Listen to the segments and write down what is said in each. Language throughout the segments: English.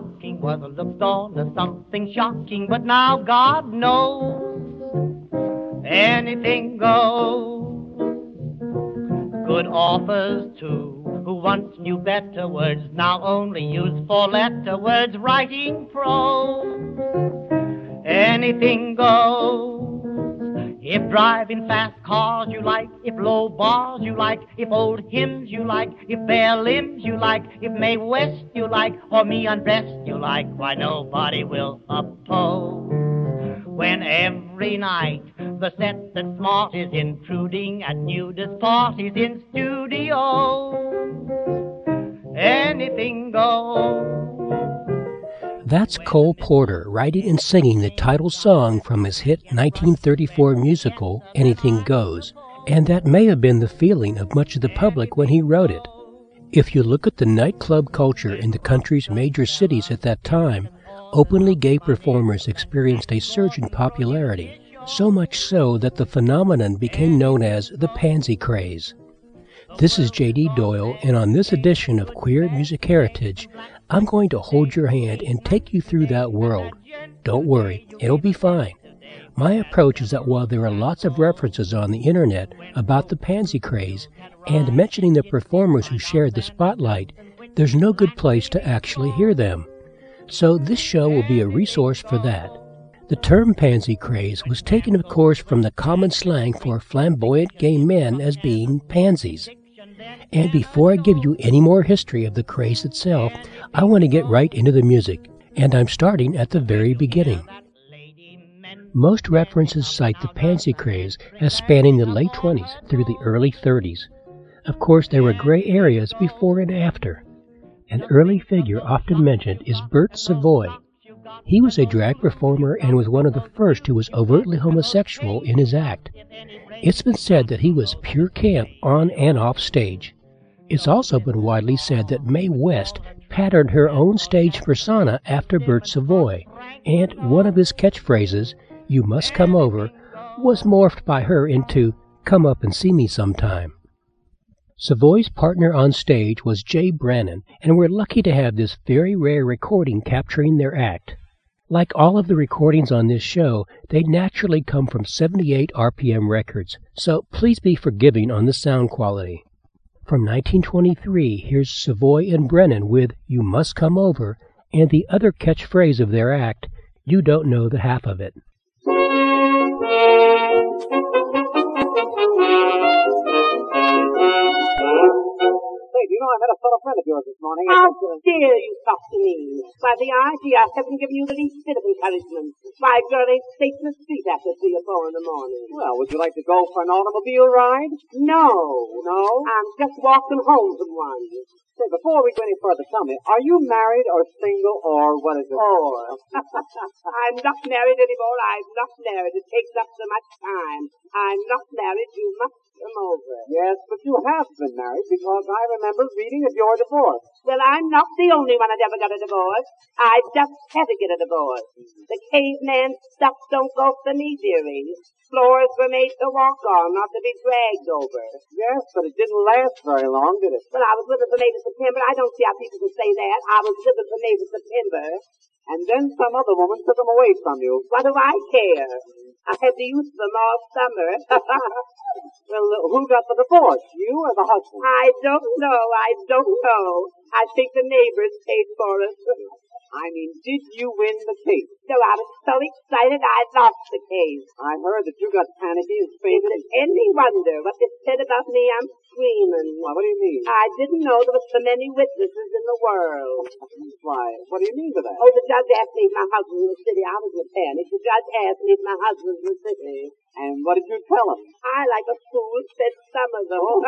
knocking was looked on as something shocking, but now God knows anything goes. Good authors, too, who once knew better words, now only use four-letter words, writing prose. Anything goes. If driving fast cars you like, if low bars you like, if old hymns you like, if bare limbs you like, if Mae West you like, or me undressed you like, why nobody will oppose. When every night the set that's smart is intruding at nudist parties in studios, anything goes. That's Cole Porter writing and singing the title song from his hit 1934 musical, Anything Goes, and that may have been the feeling of much of the public when he wrote it. If you look at the nightclub culture in the country's major cities at that time, openly gay performers experienced a surge in popularity, so much so that the phenomenon became known as the pansy craze. This is J.D. Doyle, and on this edition of Queer Music Heritage, I'm going to hold your hand and take you through that world. Don't worry, it'll be fine. My approach is that while there are lots of references on the internet about the pansy craze and mentioning the performers who shared the spotlight, there's no good place to actually hear them. So this show will be a resource for that. The term pansy craze was taken, of course, from the common slang for flamboyant gay men as being pansies. And before I give you any more history of the craze itself, I want to get right into the music, and I'm starting at the very beginning. Most references cite the pansy craze as spanning the late 20s through the early 30s. Of course, there were gray areas before and after. An early figure often mentioned is Bert Savoy. He was a drag performer and was one of the first who was overtly homosexual in his act. It's been said that he was pure camp on and off stage. It's also been widely said that Mae West patterned her own stage persona after Bert Savoy, and one of his catchphrases, "You must come over," was morphed by her into "Come up and see me sometime." Savoy's partner on stage was Jay Brannon, and we're lucky to have this very rare recording capturing their act. Like all of the recordings on this show, they naturally come from 78 RPM records, so please be forgiving on the sound quality. From 1923, here's Savoy and Brennan with "You Must Come Over," and the other catchphrase of their act, "You Don't Know the Half of It." You know, I met a fellow friend of yours this morning. How dare you talk to me? Why, the idea hasn't given you the least bit of encouragement. Why, girl ain't safe in the street after 3 or 4 in the morning. Well, would you like to go for an automobile ride? No. No? I'm just walking home from one. Say, before we go any further, tell me, are you married or single or what is it? Or. I'm not married anymore. I'm not married. It takes up so much time. I'm not married. You must come over. Yes, but you have been married because I remember reading of your divorce. Well, I'm not the only one that ever got a divorce. I just had to get a divorce. The caveman stuff don't go for me, dearie. Floors were made to walk on, not to be dragged over. Yes, but it didn't last very long, did it? Well, I was with her from May to September. I don't see how people can say that. I was with her from May to September. And then some other woman took them away from you. What do I care? I had to use them all summer. Well, who got the divorce, you or the husband? I don't know. I think the neighbors paid for it. I mean, did you win the case? No, I was so excited I lost the case. I heard that you got panicky and fainted. Is it any wonder what they said about me? I'm screaming. Well, what do you mean? I didn't know there were so many witnesses in the world. Why, what do you mean by that? Oh, the judge asked me if my husband was in the city. I was in a panic. The judge asked me if my husband was in the city. And what did you tell him? I, like a fool, said some of them. Oh.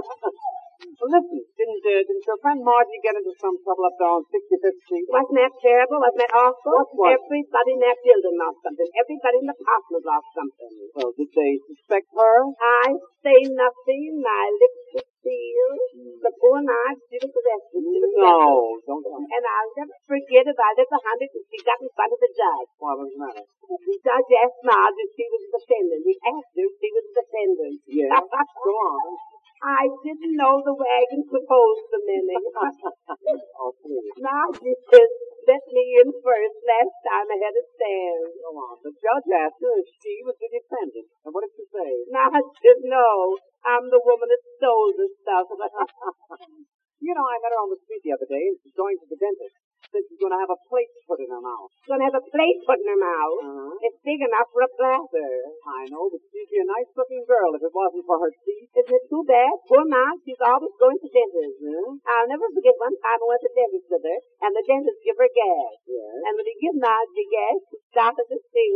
Well, listen, didn't your friend Margie get into some trouble up there on 65th Street? Wasn't that terrible? Wasn't that awful? What? Everybody in that building lost something. Everybody in the apartment lost something. Well, did they suspect her? I say nothing. My lips were sealed. The poor knife didn't possess me. No, don't tell me. And I'll never forget if I live 100 and she got in front of the judge. What was the matter? The judge asked Marge if she was a defendant. He asked her if she was a defendant. Yes. Go on. I didn't know the wagon proposed to many. Oh, please. Margie says, let me in first last time I had a stand. Go on. The judge asked her if she was the defendant. And what did she say? Now I should know. I'm the woman that stole the stuff. You know, I met her on the street the other day, and she's going to the dentist. Said she's going to have a plate put in her mouth. Gonna have a plate put in her mouth. It's big enough for a platter. I know, but she'd be a nice-looking girl if it wasn't for her teeth. Isn't it too bad? Poor Ma, she's always going to dentists. I'll never forget one time I went to dentist with her, and the dentist gave her gas. Yes. And when he gave Margie gas, she started to sing.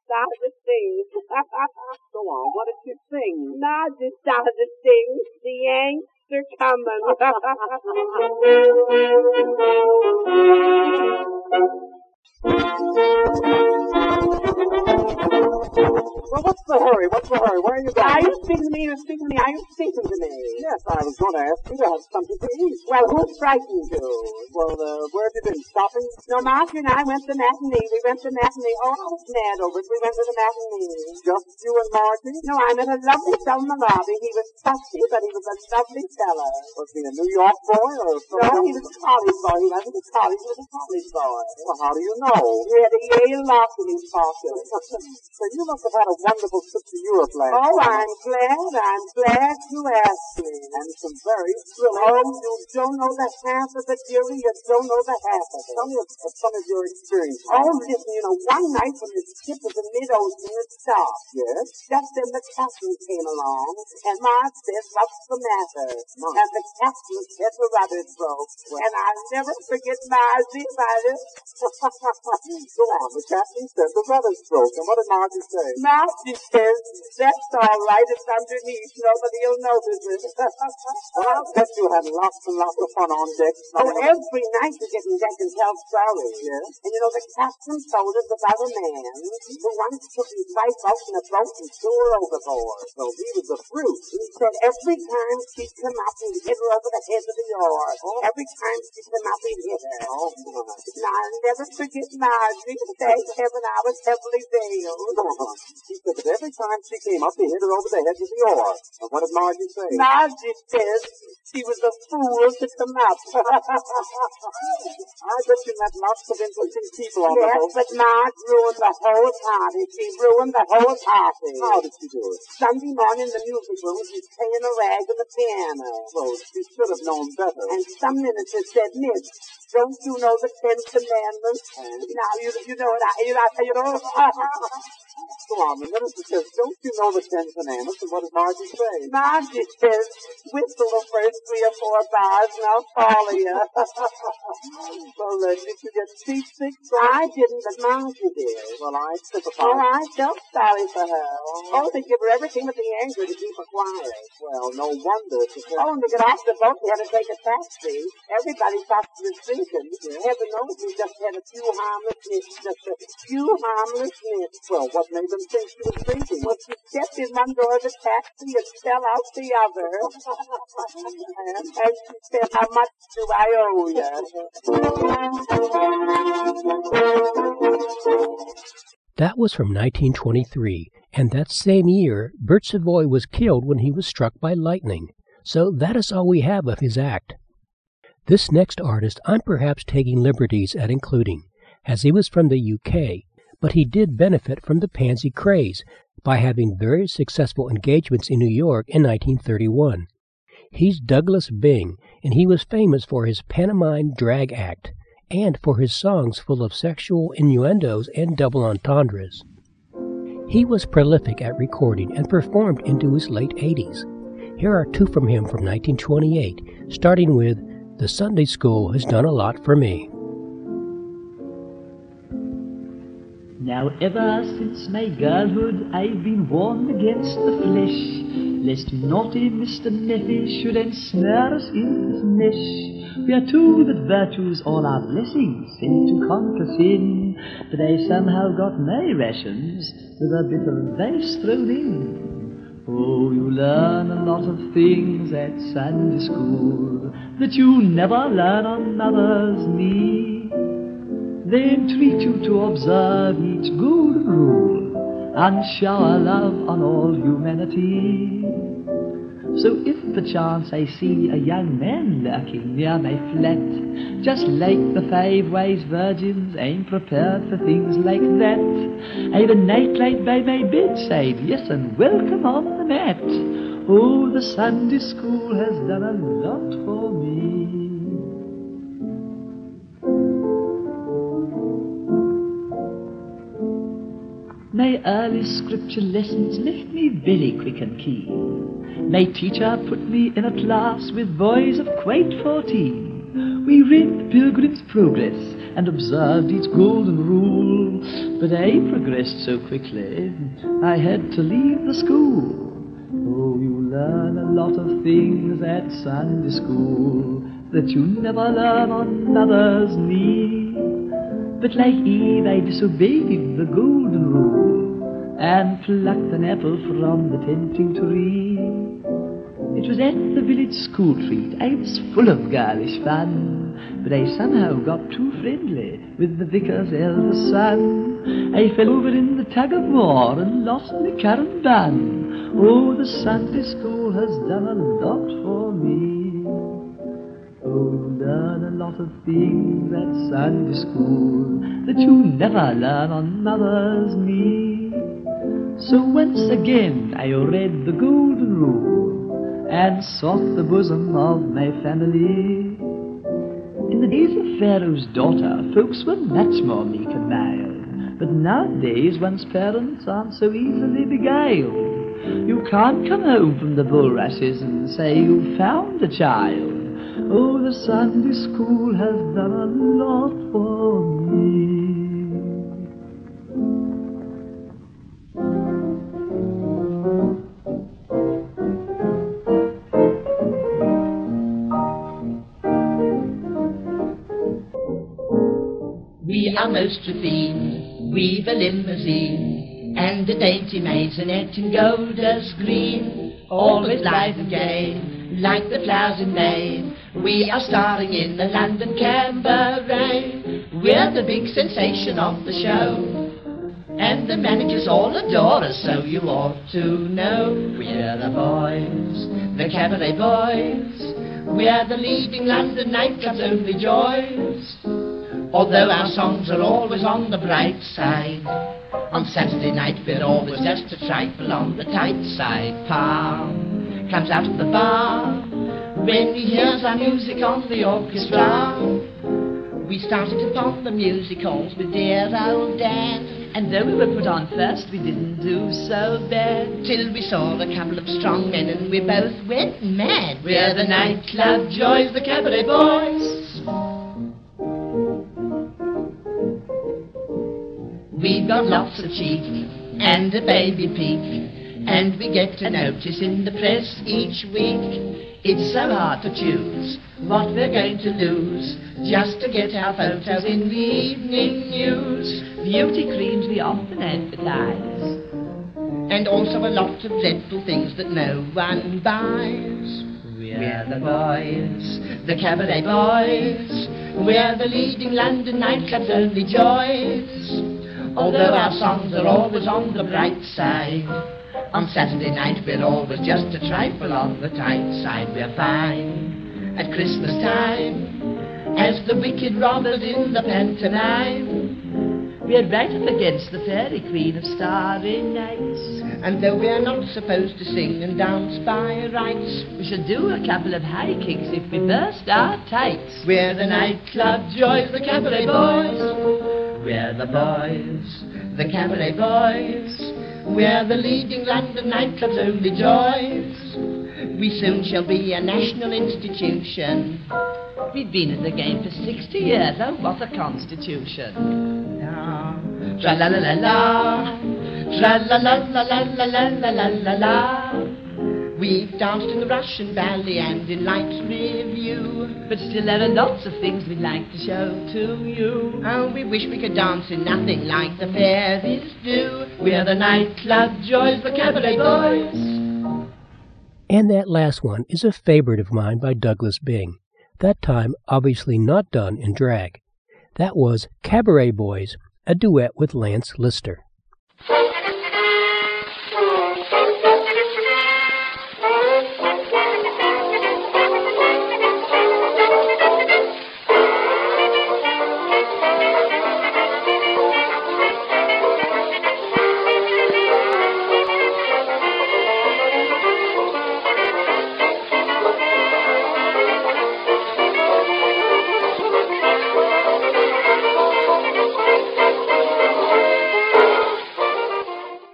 Go on, what did she sing? Margie started to sing, the Yanks are coming. Well, what's the hurry? What's the hurry? Where are you going? Are you speaking to me? You're speaking to me. Are you speaking to me? Yes, I was going to ask you to have something to eat. Well, who frightened you? Well, where have you been? Shopping? No, Margie and I went to the matinee. We went to the matinee. Oh, I was mad over it. We went to the matinee. Just you and Margie? No, I met a lovely fellow in the lobby. He was fussy, but he was a lovely fellow. Was he a New York boy or something? No, he was a college boy. He wasn't a college. He was a college boy. Well, how do you know? He had a Yale lock in his pocket. So you must have had a wonderful trip to Europe last Oh, summer. I'm glad you asked me. And some very thrilling. Oh, you don't know the half of it, dearie. You don't know the half of it. Tell me of some of your experiences. Oh, listen, you know, one night when the ship was in mid-ocean, it stopped. Yes? Just then the captain came along, and Marge said, what's the matter? And the captain said the rudder broke. And I'll never forget Margie about it. Go on, the captain said the rudder broke. And what did Margie say? Margie says, that's all right, it's underneath, nobody'll notice it. Well, I bet you had lots and lots of fun on deck. Oh, every night you get in deck and tell stories. Yes? And you know, the captain told us about a man who once took his wife out in a boat and threw her overboard. So he was a fruit. He said every time she'd come up, he'd hit her over the head with the oar. Every time she'd come up, he'd hit her. Oh, my. Now, I'll never forget Margie. Thank heaven I was heavily veiled. He said that every time she came up, he hit her over the head with the oar. And what did Margie say? Margie says she was a fool to come up. I bet you met lots of interesting people on the Yes, boat. but Marge ruined the whole party. She ruined the whole party. How did she do it? Sunday morning in the music room, she's playing a rag on the piano. Well, she should have known better. And some minister said, Miss, don't you know the Ten Commandments? Now, you know what you know. Go on, the minister says, don't you know the Ten Commandments? And what did Margie say? Margie says, whistle the first 3 or 4 bars and I'll follow you. Well, did you get seasick? I didn't, but Margie did. Well, I sympathize. Oh, I felt sorry for her. Oh, they give her everything but the anger to keep her quiet. Well, no wonder. Oh, and to get off the boat, we had to take a taxi. Everybody thought she was drinking. Heaven knows we just had a few harmless nips. Just a few harmless nips. Well, what made them think she was drinking? Well, she stepped in one door of the taxi and fell out the other. And she said, how much do I owe you? That was from 1923, and that same year, Bert Savoy was killed when he was struck by lightning. So that is all we have of his act. This next artist I'm perhaps taking liberties at including, as he was from the UK, but he did benefit from the pansy craze by having very successful engagements in New York in 1931. He's Douglas Byng, and he was famous for his pantomime drag act, and for his songs full of sexual innuendos and double entendres. He was prolific at recording and performed into his late 80s. Here are 2 from him from 1928, starting with The Sunday School Has Done a Lot for Me. Now ever since my girlhood I've been warned against the flesh, lest naughty Mr. Nephi should ensnare us in his mesh. We are told that virtue's all our blessings sent to conquer sin, but I somehow got my rations with a bit of vice thrown in. Oh, you learn a lot of things at Sunday school that you never learn on mother's knee. They entreat you to observe each golden rule and shower love on all humanity. So if perchance I see a young man lurking near my flat, just like the 5 wise virgins, I'm prepared for things like that. I've a nightlight by my bedside, yes, and welcome on the mat. Oh, the Sunday school has done a lot for me. My early scripture lessons left me very quick and keen. My teacher put me in a class with boys of quite 14. We read the Pilgrim's Progress and observed each golden rule. But I progressed so quickly, I had to leave the school. Oh, you learn a lot of things at Sunday school that you never learn on mother's knee. But like Eve, I disobeyed the golden rule and plucked an apple from the tempting tree. It was at the village school treat. I was full of girlish fun, but I somehow got too friendly with the vicar's eldest son. I fell over in the tug-of-war and lost my currant bun. Oh, the Sunday school has done a lot for me. Oh, you learn a lot of things at Sunday school that you never learn on mother's knee. So once again I read the golden rule and sought the bosom of my family. In the days of Pharaoh's daughter, folks were much more meek and mild, but nowadays one's parents aren't so easily beguiled. You can't come home from the bulrushes and say you found a child. Oh, the Sunday school has done a lot for me. We are most refined, we've a limousine, and a dainty maisonette in gold as green, always blithe and gay, like the flowers in May. We are starring in the London Cabaret. We're the big sensation of the show, and the managers all adore us, so you ought to know. We're the boys, the Cabaret boys. We're the leading London nightclub's only joys. Although our songs are always on the bright side, on Saturday night we're always just a trifle on the tight side. Palm comes out of the bar when he hears our music on the orchestra. We started upon the music halls with dear old Dan, and though we were put on first, we didn't do so bad, till we saw a couple of strong men and we both went mad. We're the nightclub joys, the Cabaret boys. We've got lots of cheek and a baby peak, and we get a notice in the press each week. It's so hard to choose what we're going to lose, just to get our photos in the evening news. Beauty creams we often advertise, and also a lot of dreadful things that no one buys. We're the boys, the Cabaret boys. We're the leading London nightclub's only joys. Although our songs are always on the bright side, on Saturday night we're always just a trifle on the tight side. We're fine at Christmas time as the wicked robbers in the pantomime. We're right up against the fairy queen of starry nights, and though we're not supposed to sing and dance by rights, we should do a couple of high kicks if we burst our tights. We're the nightclub joys, the Cabaret boys. We're the boys, the Cabaret boys. We're the leading London nightclub's only joys. We soon shall be a national institution. We've been in the game for 60 years, oh what a constitution. Tra-la-la-la-la, tra-la-la-la-la-la-la-la-la-la. We've danced in the Russian Ballet and in Lights Review, but still there are lots of things we'd like to show to you. Oh, we wish we could dance in nothing like the fairies do. We're the nightclub joys, the Cabaret boys. And that last one is a favorite of mine by Douglas Bing, that time obviously not done in drag. That was Cabaret Boys, a duet with Lance Lister.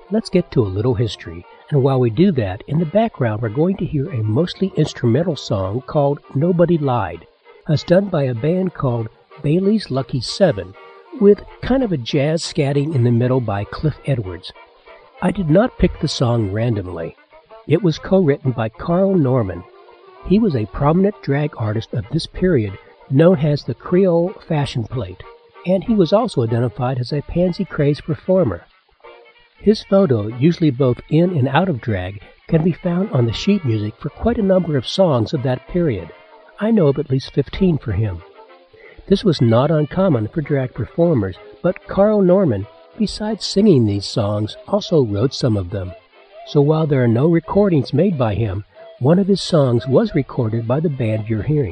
let's get to a little history. And while we do that, in the background we're going to hear a mostly instrumental song called Nobody Lied, as done by a band called Bailey's Lucky Seven, with kind of a jazz scatting in the middle by Cliff Edwards. I did not pick the song randomly. It was co-written by Carl Norman. He was a prominent drag artist of this period, known as the Creole Fashion Plate, and he was also identified as a pansy craze performer. His photo, usually both in and out of drag, can be found on the sheet music for quite a number of songs of that period. I know of at least 15 for him. This was not uncommon for drag performers, but Carl Norman, besides singing these songs, also wrote some of them. So while there are no recordings made by him, one of his songs was recorded by the band you're hearing.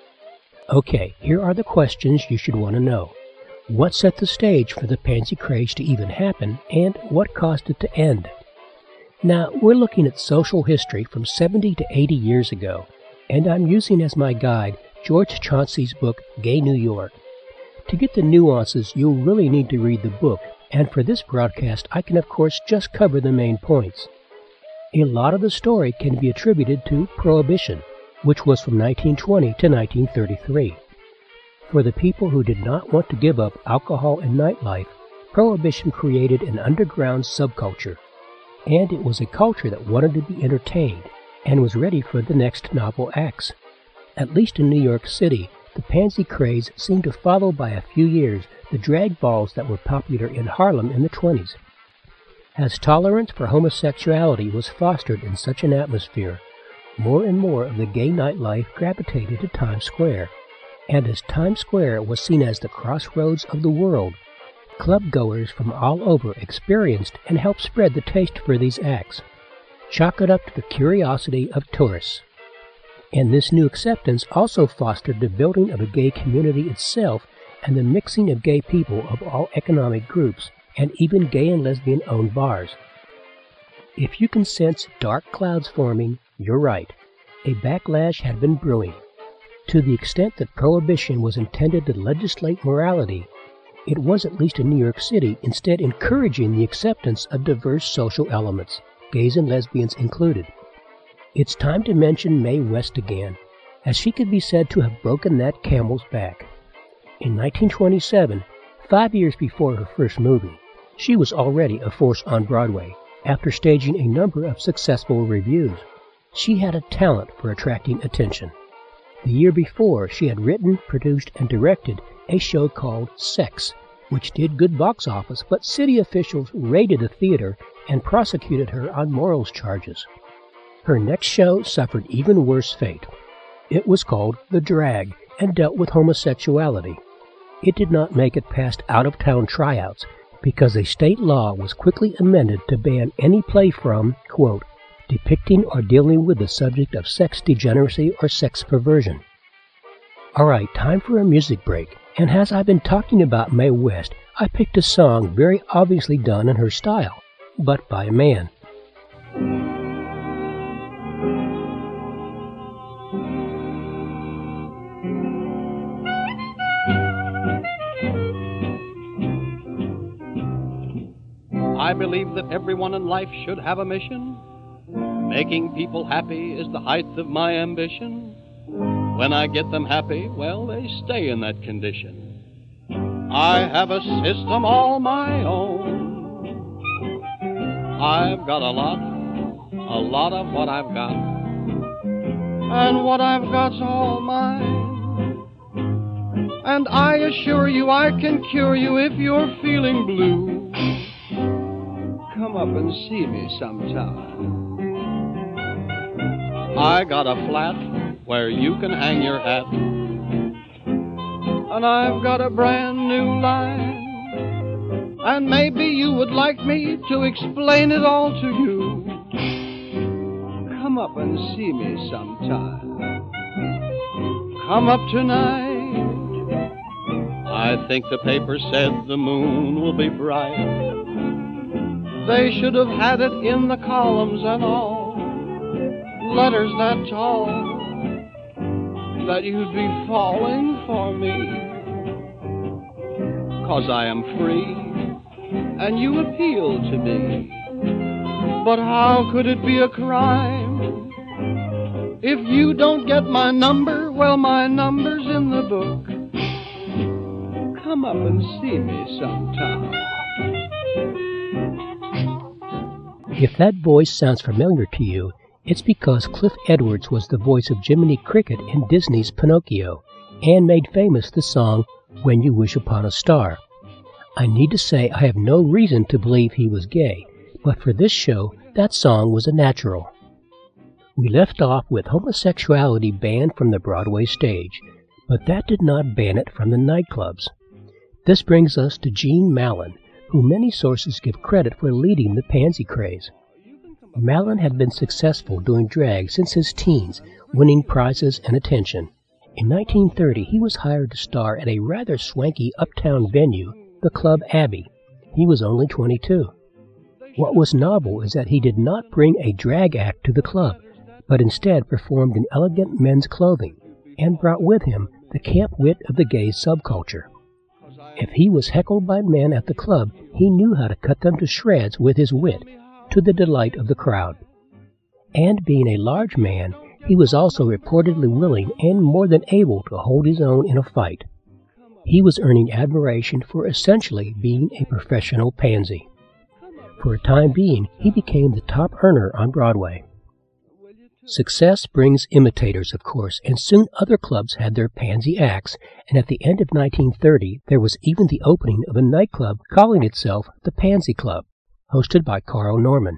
Okay, here are the questions you should want to know. What set the stage for the pansy craze to even happen, and what caused it to end? Now, we're looking at social history from 70 to 80 years ago, and I'm using as my guide George Chauncey's book, Gay New York. To get the nuances, you'll really need to read the book, and for this broadcast, I can of course just cover the main points. A lot of the story can be attributed to Prohibition, which was from 1920 to 1933. For the people who did not want to give up alcohol and nightlife, Prohibition created an underground subculture, and it was a culture that wanted to be entertained and was ready for the next novel acts. At least in New York City, the pansy craze seemed to follow by a few years the drag balls that were popular in Harlem in the 20s. As tolerance for homosexuality was fostered in such an atmosphere, more and more of the gay nightlife gravitated to Times Square. And as Times Square was seen as the crossroads of the world, club-goers from all over experienced and helped spread the taste for these acts. Chalk it up to the curiosity of tourists. And this new acceptance also fostered the building of a gay community itself and the mixing of gay people of all economic groups, and even gay and lesbian-owned bars. If you can sense dark clouds forming, you're right. A backlash had been brewing. To the extent that Prohibition was intended to legislate morality, it was, at least in New York City, instead encouraging the acceptance of diverse social elements, gays and lesbians included. It's time to mention Mae West again, as she could be said to have broken that camel's back. In 1927, 5 years before her first movie, she was already a force on Broadway, after staging a number of successful revues. She had a talent for attracting attention. The year before, she had written, produced, and directed a show called Sex, which did good box office, but city officials raided the theater and prosecuted her on morals charges. Her next show suffered even worse fate. It was called The Drag and dealt with homosexuality. It did not make it past out-of-town tryouts because a state law was quickly amended to ban any play from, quote, depicting or dealing with the subject of sex degeneracy or sex perversion. Alright, time for a music break, and as I've been talking about Mae West, I picked a song very obviously done in her style, but by a man. I believe that everyone in life should have a mission. Making people happy is the height of my ambition. When I get them happy, well, they stay in that condition. I have a system all my own. I've got a lot of what I've got. And what I've got's all mine. And I assure you I can cure you if you're feeling blue. Come up and see me sometime. I got a flat where you can hang your hat. And I've got a brand new line. And maybe you would like me to explain it all to you. Come up and see me sometime. Come up tonight. I think the paper said the moon will be bright. They should have had it in the columns and all. Letters that tall, that you'd be falling for me. 'Cause I am free, and you appeal to me. But how could it be a crime? If you don't get my number, well, my number's in the book. Come up and see me sometime. If that voice sounds familiar to you, it's because Cliff Edwards was the voice of Jiminy Cricket in Disney's Pinocchio and made famous the song When You Wish Upon a Star. I need to say I have no reason to believe he was gay, but for this show, that song was a natural. We left off with homosexuality banned from the Broadway stage, but that did not ban it from the nightclubs. This brings us to Gene Mallon, who many sources give credit for leading the pansy craze. Mallon had been successful doing drag since his teens, winning prizes and attention. In 1930, he was hired to star at a rather swanky uptown venue, the Club Abbey. He was only 22. What was novel is that he did not bring a drag act to the club, but instead performed in elegant men's clothing, and brought with him the camp wit of the gay subculture. If he was heckled by men at the club, he knew how to cut them to shreds with his wit, to the delight of the crowd. And being a large man, he was also reportedly willing and more than able to hold his own in a fight. He was earning admiration for essentially being a professional pansy. For a time being, he became the top earner on Broadway. Success brings imitators, of course, and soon other clubs had their pansy acts, and at the end of 1930 there was even the opening of a nightclub calling itself the Pansy Club, hosted by Carl Norman.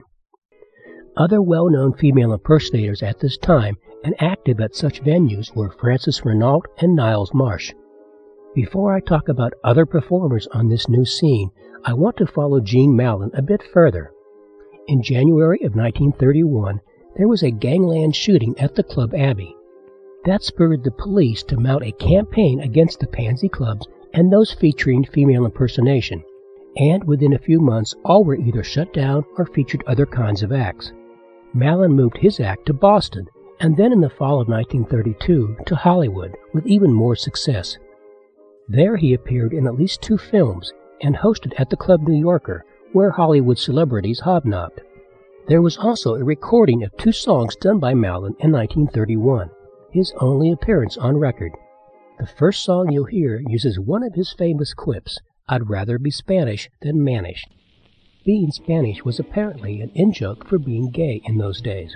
Other well-known female impersonators at this time and active at such venues were Frances Renault and Niles Marsh. Before I talk about other performers on this new scene, I want to follow Gene Mallon a bit further. In January of 1931, there was a gangland shooting at the Club Abbey. That spurred the police to mount a campaign against the pansy clubs and those featuring female impersonation, and within a few months all were either shut down or featured other kinds of acts. Mallon moved his act to Boston, and then in the fall of 1932 to Hollywood with even more success. There he appeared in at least 2 films and hosted at the Club New Yorker, where Hollywood celebrities hobnobbed. There was also a recording of 2 songs done by Mallon in 1931, his only appearance on record. The first song you'll hear uses one of his famous quips, "I'd rather be Spanish than mannish." Being Spanish was apparently an in-joke for being gay in those days.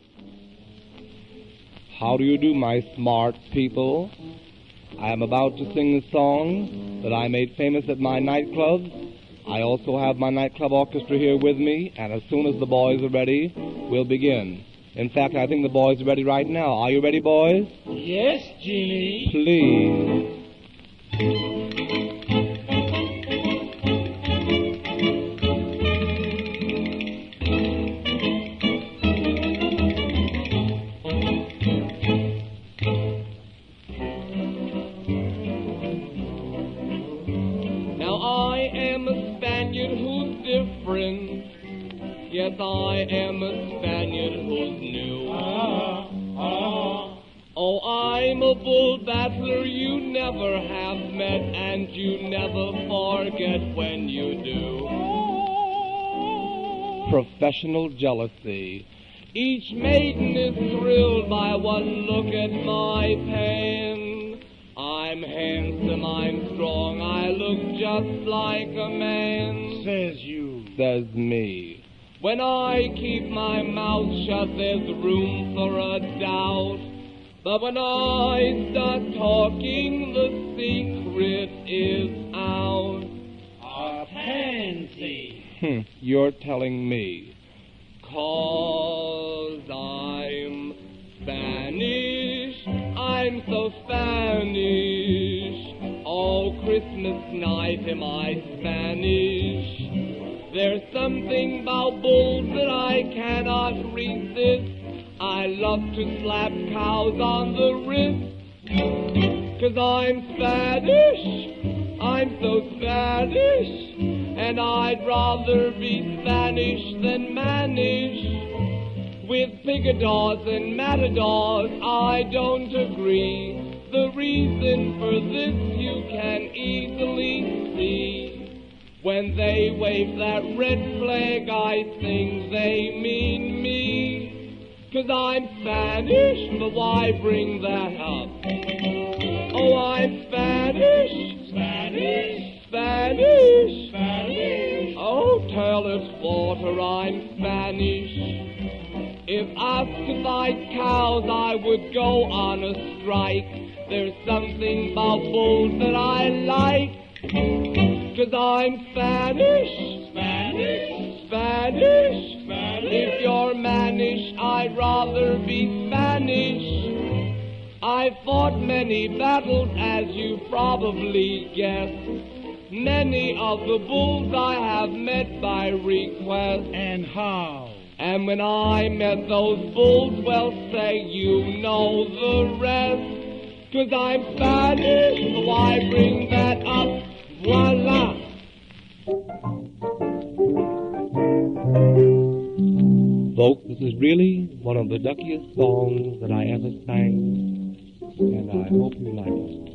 How do you do, my smart people? I am about to sing a song that I made famous at my nightclub. I also have my nightclub orchestra here with me, and as soon as the boys are ready, we'll begin. In fact, I think the boys are ready right now. Are you ready, boys? Yes, Genie. Please. Yes, I am a Spaniard who's new. Oh, I'm a bull battler you never have met, and you never forget when you do. Professional jealousy. Each maiden is thrilled by one look at my pen. I'm handsome, I'm strong, I look just like a man. Says you. Says me. When I keep my mouth shut, there's room for a doubt. But when I start talking, the secret is out. A pansy. You're telling me. 'Cause I'm Spanish, I'm so Spanish. Oh, Christmas night am I Spanish. There's something about bulls that I cannot resist. I love to slap cows on the wrist. 'Cause I'm Spanish, I'm so Spanish, and I'd rather be Spanish than mannish. With picadors and matadors I don't agree. The reason for this you can easily see. When they wave that red flag, I think they mean me. 'Cause I'm Spanish, but why bring that up? Oh, I'm Spanish, Spanish, Spanish, Spanish. Oh, tell us, Porter, I'm Spanish. If asked to fight cows, I would go on a strike. There's something about bulls that I like. 'Cause I'm Spanish, Spanish, Spanish, Spanish. If you're Manish, I'd rather be Spanish. I've fought many battles, as you probably guessed. Many of the bulls I have met by request. And how? And when I met those bulls, well, say you know the rest. 'Cause I'm Spanish, so why bring that up? Voila! Folks, this is really one of the duckiest songs that I ever sang, and I hope you like it.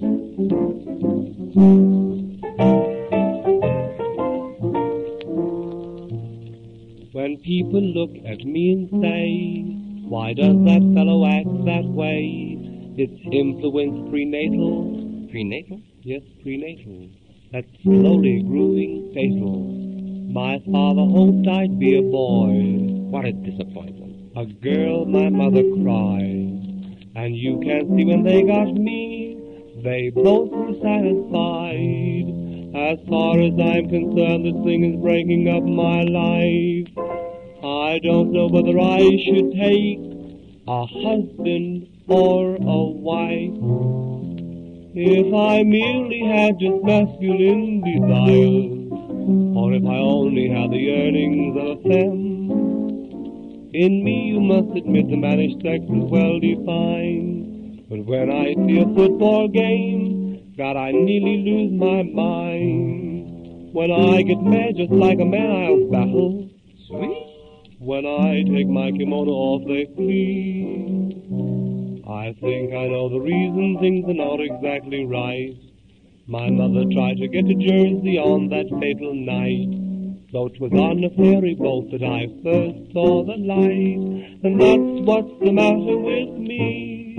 When people look at me and say, why does that fellow act that way? It's influence prenatal. Prenatal? Yes, prenatal. That's slowly growing fatal. My father hoped I'd be a boy. What a disappointment. A girl, my mother cried. And you can't see when they got me, they both were satisfied. As far as I'm concerned, this thing is breaking up my life. I don't know whether I should take a husband or a wife. If I merely had just masculine desires, or if I only had the earnings of a femme. In me you must admit the mannish sex is well defined. But when I see a football game, God, I nearly lose my mind. When I get mad just like a man, I'll battle. Sweet. When I take my kimono off, they flee. I think I know the reason things are not exactly right. My mother tried to get to Jersey on that fatal night. Though 'twas on a ferry boat that I first saw the light. And that's what's the matter with me.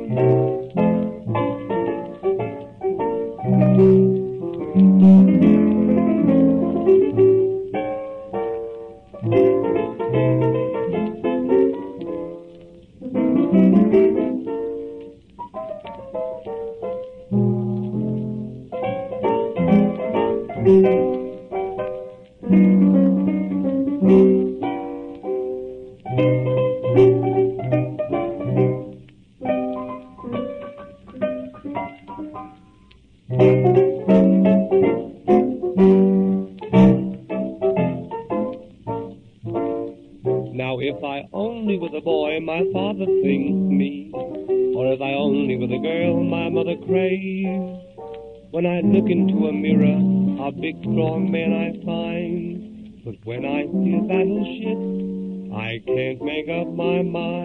Now if I only were the boy my father thinks me, or if I only were the girl my mother craves, when I look into a mirror, a big strong man I find. But when I see a battleship, I can't make up my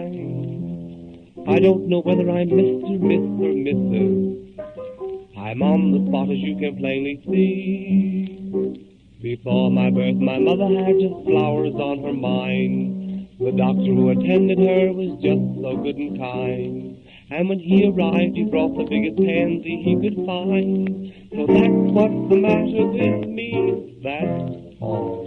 mind. I don't know whether I'm Mr., Miss, or Mrs. I'm on the spot as you can plainly see. Before my birth, my mother had just flowers on her mind. The doctor who attended her was just so good and kind. And when he arrived, he brought the biggest pansy he could find. So that's what's the matter with me, that's all.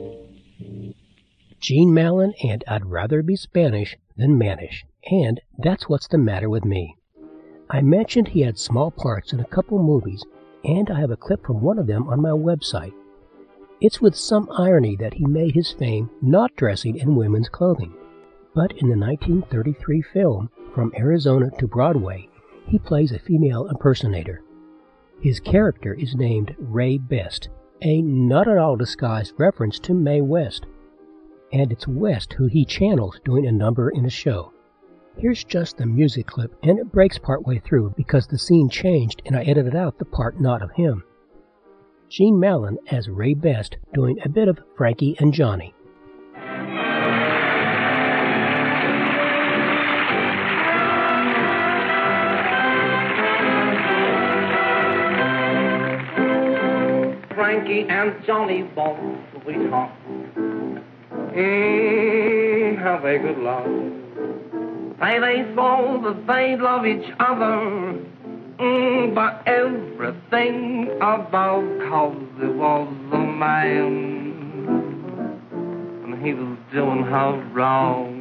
Gene Mallon and I'd Rather Be Spanish Than Mannish, and That's What's the Matter with Me. I mentioned he had small parts in a couple movies, and I have a clip from one of them on my website. It's with some irony that he made his fame not dressing in women's clothing. But in the 1933 film, From Arizona to Broadway, he plays a female impersonator. His character is named Ray Best, a not at all disguised reference to Mae West. And it's West who he channels doing a number in a show. Here's just the music clip, and it breaks partway through because the scene changed and I edited out the part not of him. Gene Mallon as Ray Best doing a bit of Frankie and Johnny. Frankie and Johnny both sweethearts. How they could love. They swore that they love each other, but everything above, 'cause it was a man, and he was doing her wrong.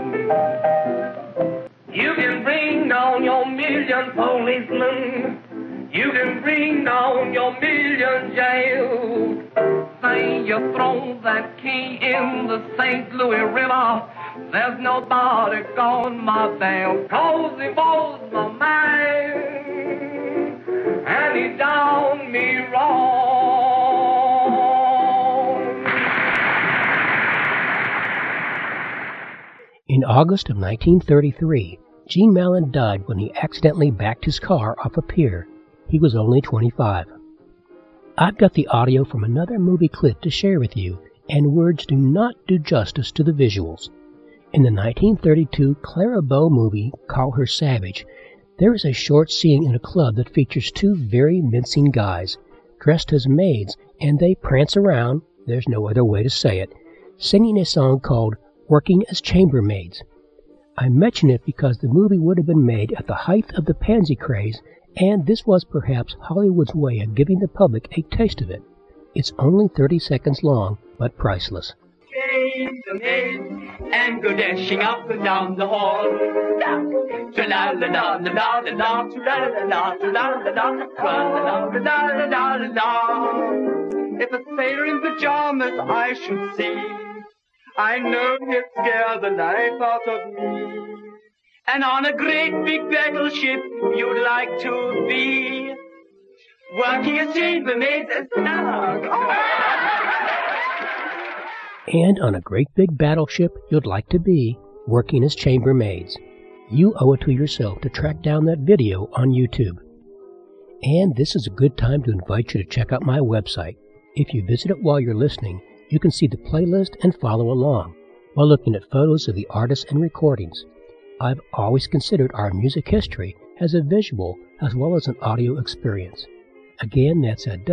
You can bring down your million policemen, you can bring down your million jails. Say you throw that key in the St. Louis River, there's nobody gonna my bail, 'cause he was my man, and he done me wrong. In August of 1933, Gene Mallon died when he accidentally backed his car off a pier. He was only 25. I've got the audio from another movie clip to share with you, and words do not do justice to the visuals. In the 1932 Clara Bow movie, Call Her Savage, there is a short scene in a club that features two very mincing guys, dressed as maids, and they prance around, there's no other way to say it, singing a song called Working as Chambermaids. I mention it because the movie would have been made at the height of the pansy craze, and this was perhaps Hollywood's way of giving the public a taste of it. It's only 30 seconds long, but priceless. And go dashing up and down the hall. Tra-la-la-la-la-la-la-la, tra-la-la-la-la-la-la-la-la-la-la-la. If a sailor in pajamas I should see, I know he'd scare the life out of me. And on a great big battleship you'd like to be, working as chambermaids as snug. And on a great big battleship you'd like to be, working as chambermaids. You owe it to yourself to track down that video on YouTube. And this is a good time to invite you to check out my website. If you visit it while you're listening, you can see the playlist and follow along, while looking at photos of the artists and recordings. I've always considered our music history as a visual as well as an audio experience. Again, that's at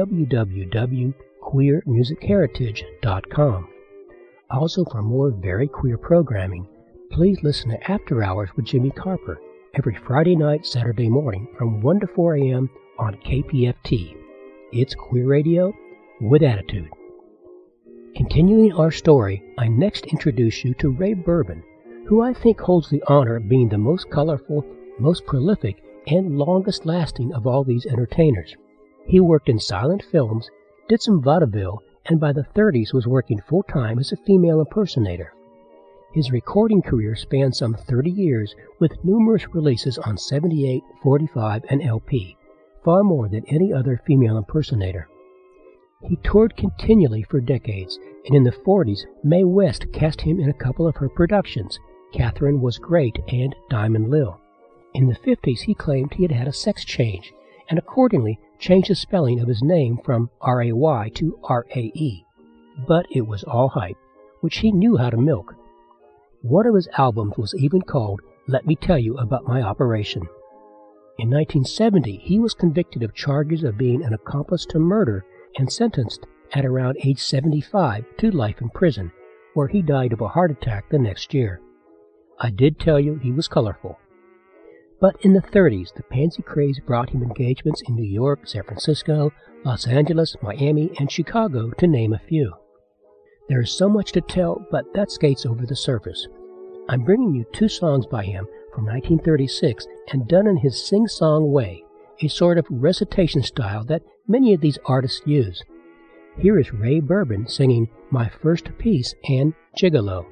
www.queermusicheritage.com. Also, for more very queer programming, please listen to After Hours with Jimmy Carper every Friday night, Saturday morning from 1 to 4 a.m. on KPFT. It's queer radio with attitude. Continuing our story, I next introduce you to Ray Burban, who I think holds the honor of being the most colorful, most prolific, and longest lasting of all these entertainers. He worked in silent films, did some vaudeville, and by the 30s was working full-time as a female impersonator. His recording career spanned some 30 years with numerous releases on 78, 45, and LP, far more than any other female impersonator. He toured continually for decades, and in the 40s, Mae West cast him in a couple of her productions, Catherine Was Great and Diamond Lil. In the 50s, he claimed he had had a sex change, and accordingly changed the spelling of his name from R-A-Y to R-A-E. But it was all hype, which he knew how to milk. One of his albums was even called Let Me Tell You About My Operation. In 1970, he was convicted of charges of being an accomplice to murder and sentenced at around age 75 to life in prison, where he died of a heart attack the next year. I did tell you he was colorful. But in the 30s, the pansy craze brought him engagements in New York, San Francisco, Los Angeles, Miami, and Chicago, to name a few. There is so much to tell, but that skates over the surface. I'm bringing you two songs by him from 1936 and done in his sing-song way, a sort of recitation style that many of these artists use. Here is Ray Burban singing My First Piece and Gigolo.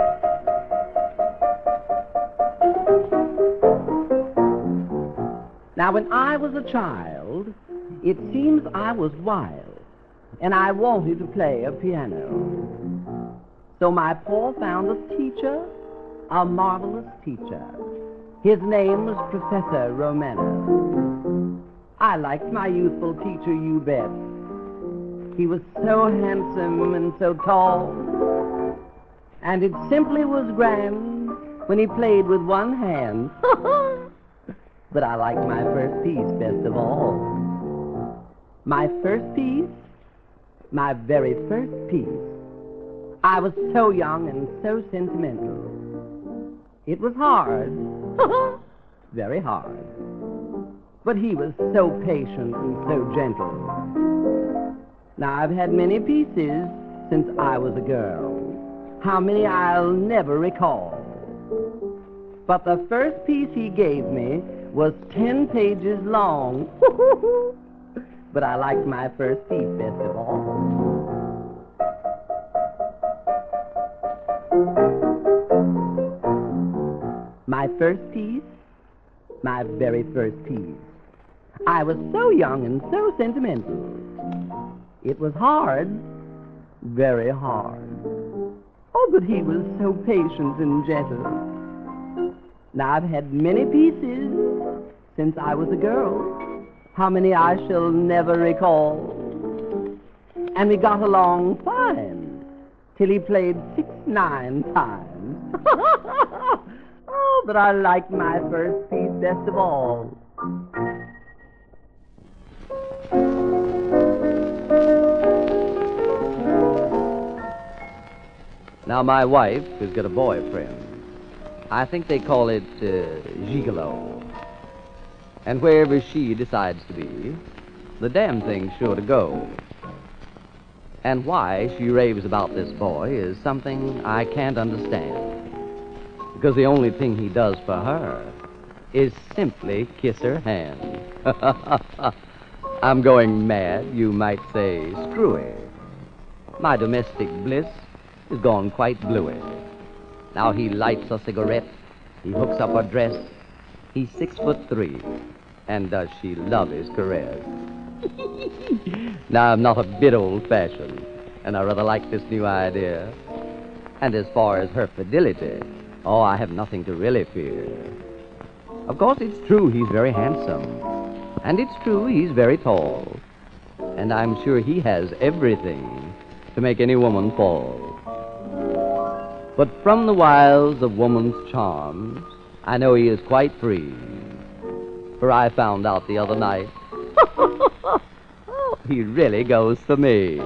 Now, when I was a child, it seems I was wild, and I wanted to play a piano. So my pa found a teacher, a marvelous teacher. His name was Professor Romano. I liked my youthful teacher, you bet. He was so handsome and so tall, and it simply was grand when he played with one hand. But I liked my first piece best of all. My first piece my very first piece. I was so young and so sentimental. It was hard, very hard. But he was so patient and so gentle. Now, I've had many pieces since I was a girl. How many I'll never recall. But the first piece he gave me was 10 pages long. But I liked my first piece best of all. My first piece, my very first piece. I was so young and so sentimental. It was hard, very hard. Oh, but he was so patient and gentle. Now, I've had many pieces since I was a girl. How many I shall never recall. And we got along fine till he played 6-9 times. Oh, but I liked my first piece best of all. Now, my wife has got a boyfriend. I think they call it gigolo. And wherever she decides to be, the damn thing's sure to go. And why she raves about this boy is something I can't understand. Because the only thing he does for her is simply kiss her hand. I'm going mad, you might say screwy. My domestic bliss is gone quite bluey. Now he lights a cigarette, he hooks up her dress. He's 6'3", and does she love his caress? Now I'm not a bit old-fashioned, and I rather like this new idea. And as far as her fidelity, oh, I have nothing to really fear. Of course, it's true he's very handsome, and it's true he's very tall, and I'm sure he has everything to make any woman fall. But from the wiles of woman's charms, I know he is quite free. For I found out the other night, he really goes for me.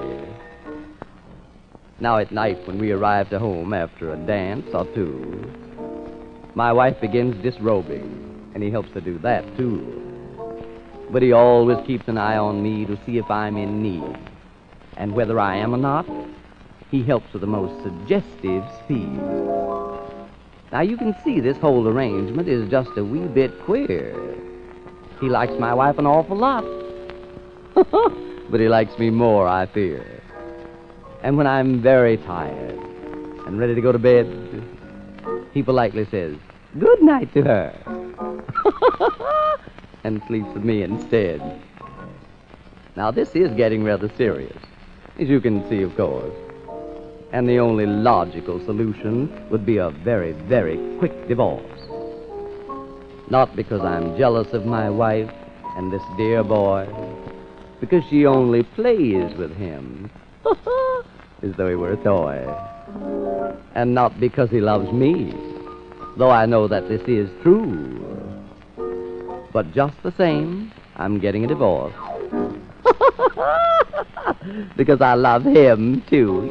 Now at night when we arrive to home after a dance or two, my wife begins disrobing, and he helps her do that too. But he always keeps an eye on me to see if I'm in need. And whether I am or not, he helps with the most suggestive speed. Now you can see this whole arrangement is just a wee bit queer. He likes my wife an awful lot. But he likes me more, I fear. And when I'm very tired and ready to go to bed, he politely says, "Good night" to her. And sleeps with me instead. Now this is getting rather serious, as you can see, of course. And the only logical solution would be a very, very quick divorce. Not because I'm jealous of my wife and this dear boy, because she only plays with him as though he were a toy. And not because he loves me, though I know that this is true. But just the same, I'm getting a divorce. Because I love him, too.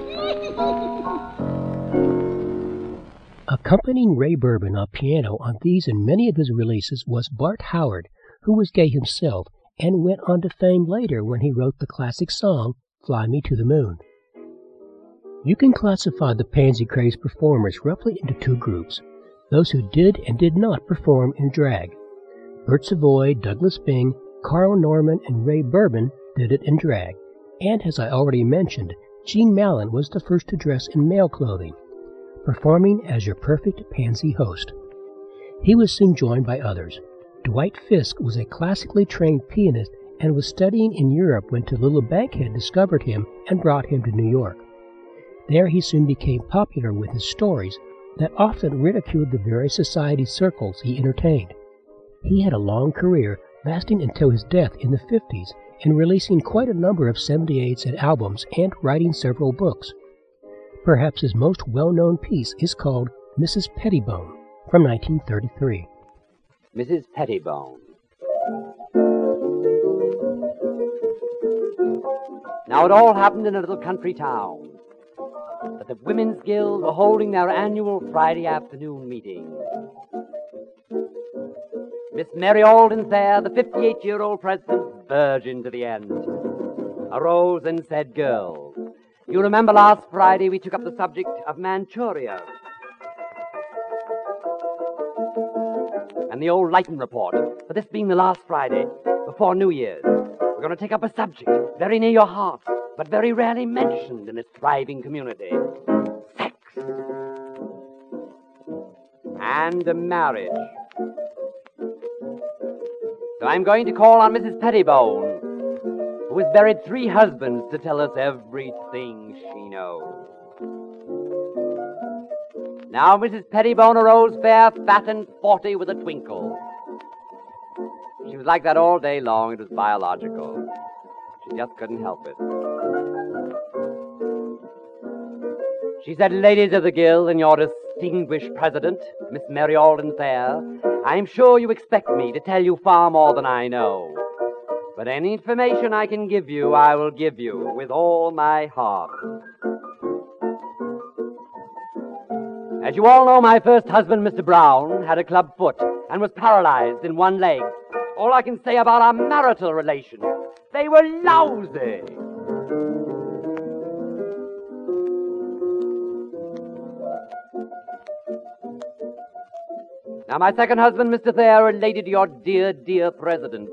Accompanying Ray Bourbon on piano on these and many of his releases was Bart Howard, who was gay himself and went on to fame later when he wrote the classic song, Fly Me to the Moon. You can classify the Pansy Craze performers roughly into two groups, those who did and did not perform in drag. Bert Savoy, Douglas Bing, Carl Norman, and Ray Bourbon did it in drag, and as I already mentioned, Gene Mallon was the first to dress in male clothing, performing as your perfect pansy host. He was soon joined by others. Dwight Fisk was a classically trained pianist and was studying in Europe when Tallulah Bankhead discovered him and brought him to New York. There he soon became popular with his stories that often ridiculed the various society circles he entertained. He had a long career lasting until his death in the 50s and releasing quite a number of 78s and albums and writing several books. Perhaps his most well-known piece is called Mrs. Pettibone from 1933. Mrs. Pettibone. Now, it all happened in a little country town. But the Women's Guild were holding their annual Friday afternoon meeting. Miss Mary Alden Thayer, the 58-year-old president, virgin to the end, arose and said, "Girls, you remember last Friday we took up the subject of Manchuria and the old Leighton report, for this being the last Friday before New Year's. We're going to take up a subject very near your heart, but very rarely mentioned in this thriving community. Sex. And marriage. So I'm going to call on Mrs. Pettibone, who has buried 3 husbands, to tell us everything she knows." Now Mrs. Pettibone arose fair, fat, and 40 with a twinkle. She was like that all day long. It was biological. She just couldn't help it. She said, "Ladies of the Guild and your distinguished president, Miss Mary Alden Thayer, I'm sure you expect me to tell you far more than I know. But any information I can give you, I will give you with all my heart. As you all know, my first husband, Mr. Brown, had a club foot and was paralyzed in one leg. All I can say about our marital relations, they were lousy. Now, my second husband, Mr. Thayer, related to your dear, dear president,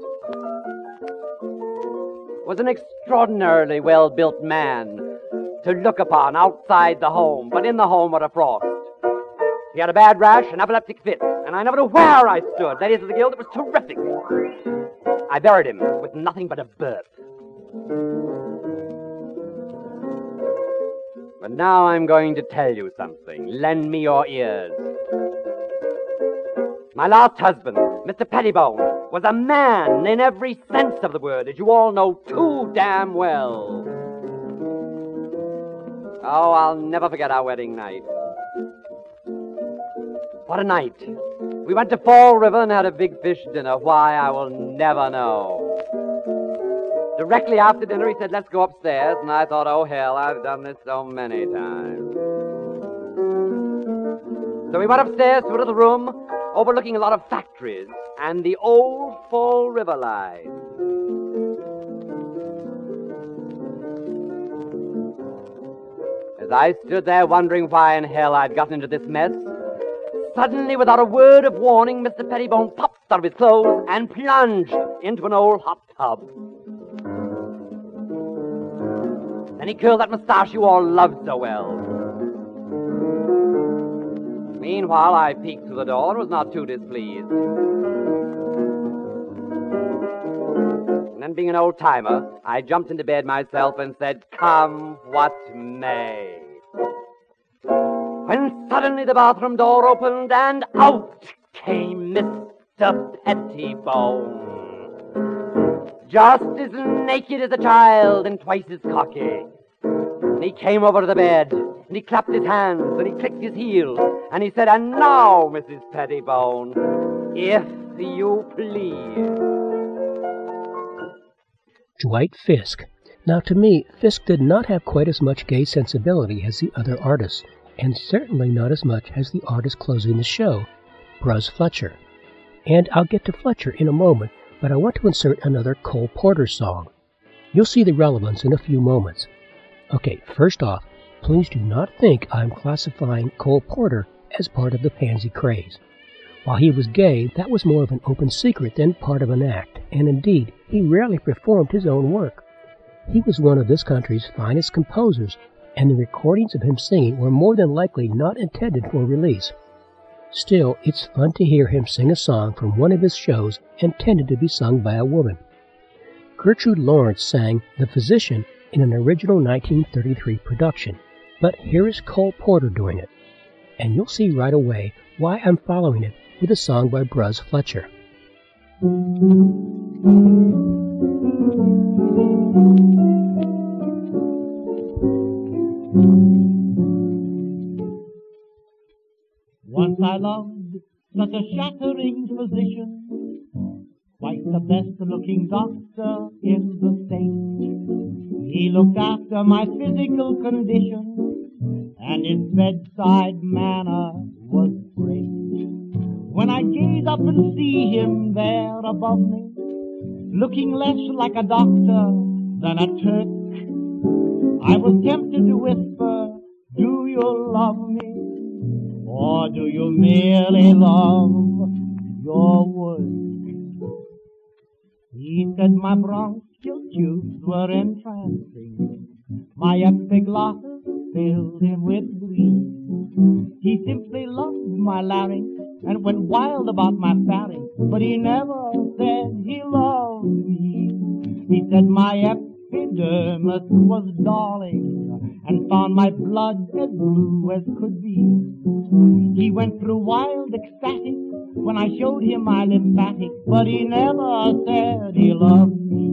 was an extraordinarily well-built man to look upon outside the home, but in the home, what a frost. He had a bad rash, an epileptic fit, and I never knew where I stood. Ladies of the Guild, it was terrific. I buried him with nothing but a berth. But now I'm going to tell you something. Lend me your ears. My last husband, Mr. Pettibone, was a man in every sense of the word, as you all know too damn well. Oh, I'll never forget our wedding night. What a night. We went to Fall River and had a big fish dinner. Why, I will never know. Directly after dinner, he said, "Let's go upstairs." And I thought, oh, hell, I've done this so many times. So we went upstairs to a little room overlooking a lot of factories and the old Fall River line. As I stood there wondering why in hell I'd gotten into this mess, suddenly, without a word of warning, Mr. Pettibone popped out of his clothes and plunged into an old hot tub. Then he curled that mustache you all loved so well. Meanwhile, I peeked through the door and was not too displeased. And then, being an old-timer, I jumped into bed myself and said, "Come what may." When suddenly the bathroom door opened and out came Mr. Pettibone, just as naked as a child and twice as cocky. And he came over to the bed, and he clapped his hands, and he clicked his heels, and he said, "And now, Mrs. Pettibone, if you please." Dwight Fisk. Now, to me, Fisk did not have quite as much gay sensibility as the other artists, and certainly not as much as the artist closing the show, Buzz Fletcher. And I'll get to Fletcher in a moment, but I want to insert another Cole Porter song. You'll see the relevance in a few moments. Okay, first off, please do not think I'm classifying Cole Porter as part of the pansy craze. While he was gay, that was more of an open secret than part of an act, and indeed, he rarely performed his own work. He was one of this country's finest composers, and the recordings of him singing were more than likely not intended for release. Still, it's fun to hear him sing a song from one of his shows intended to be sung by a woman. Gertrude Lawrence sang The Physician in an original 1933 production, but here is Cole Porter doing it. And you'll see right away why I'm following it with a song by Buzz Fletcher. Once I loved such a shattering physician, quite the best-looking doctor in the state. He He looked after my physical condition, and his bedside manner was great. When I gaze up and see him there above me, looking less like a doctor than a Turk, I was tempted to whisper, do you love me, or do you merely love your work? He said my bronchial tubes were entrancing, my epiglottis filled him with glee. He simply loved my larynx and went wild about my pharynx, but he never said he loved me. He said my epidermis was darling and found my blood as blue as could be. He went through wild ecstatic when I showed him my lymphatic, but he never said he loved me.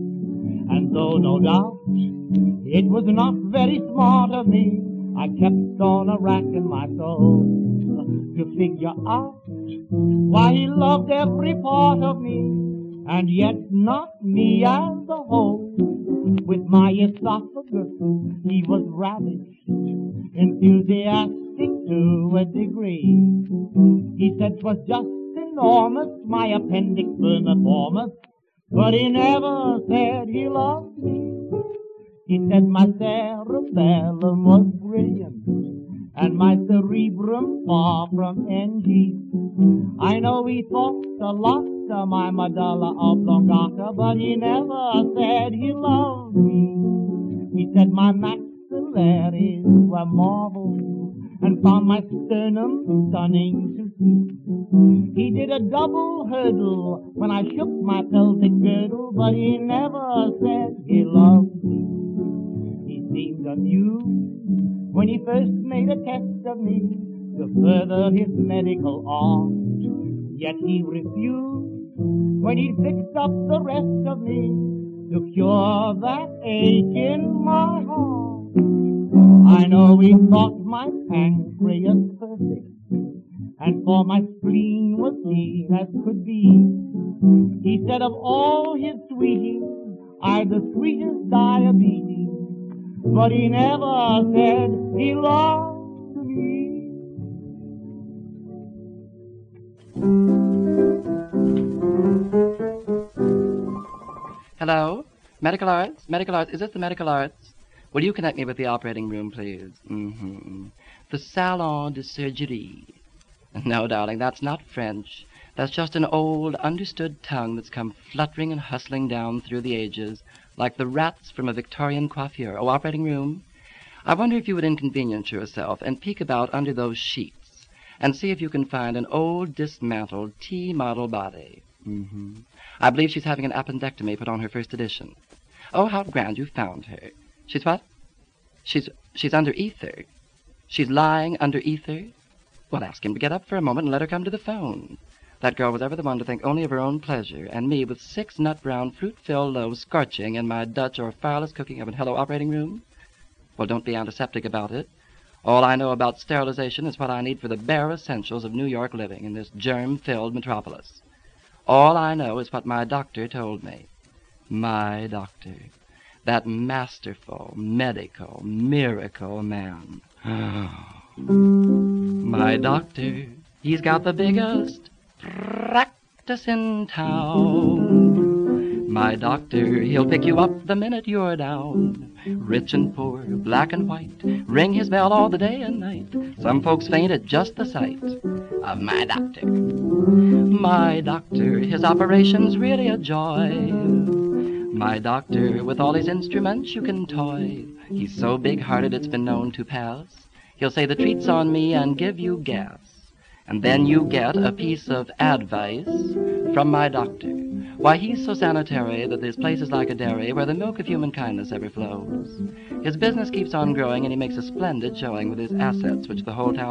And though no doubt it was not very smart of me, I kept on a-racking my soul to figure out why he loved every part of me, and yet not me as a whole. With my esophagus he was ravished, enthusiastic to a degree. He said 'twas just enormous, my appendix vermiformis, but he never said he loved me. He said my cerebellum was brilliant, and my cerebrum far from NG. I know he thought a lot of my medulla oblongata, but he never said he loved me. He said my maxillaries were marvels, and found my sternum stunning to see. He did a double hurdle when I shook my pelvic girdle, but he never said he loved me. He seemed amused when he first made a test of me to further his medical art, yet he refused when he fixed up the rest of me to cure that ache in my heart. I know he thought my pancreas perfect, and for my spleen was clean as could be. He said of all his sweeties, I'd the sweetest diabetes, but he never said he loved me. Hello? Medical Arts? Medical Arts? Is this the Medical Arts? Will you connect me with the operating room, please? The Salon de Surgery. No, darling, that's not French. That's just an old, understood tongue that's come fluttering and hustling down through the ages, like the rats from a Victorian coiffure. Oh, operating room? I wonder if you would inconvenience yourself and peek about under those sheets and see if you can find an old, dismantled T-model body. I believe she's having an appendectomy put on her first edition. Oh, how grand you found her. She's what? She's under ether. She's lying under ether? Well, ask him to get up for a moment and let her come to the phone. That girl was ever the one to think only of her own pleasure, and me with 6 nut-brown, fruit-filled loaves scorching in my Dutch or fireless cooking oven. Hello, operating room? Well, don't be antiseptic about it. All I know about sterilization is what I need for the bare essentials of New York living in this germ-filled metropolis. All I know is what my doctor told me. My doctor. That masterful, medical, miracle man. My doctor. He's got the biggest practice in town. My doctor, he'll pick you up the minute you're down. Rich and poor, black and white, ring his bell all the day and night. Some folks faint at just the sight of my doctor. My doctor, his operation's really a joy. My doctor, with all his instruments you can toy. He's so big-hearted it's been known to pass. He'll say the treat's on me and give you gas. And then you get a piece of advice from my doctor. Why, he's so sanitary that this place is like a dairy where the milk of human kindness ever flows. His business keeps on growing, and he makes a splendid showing with his assets, which the whole town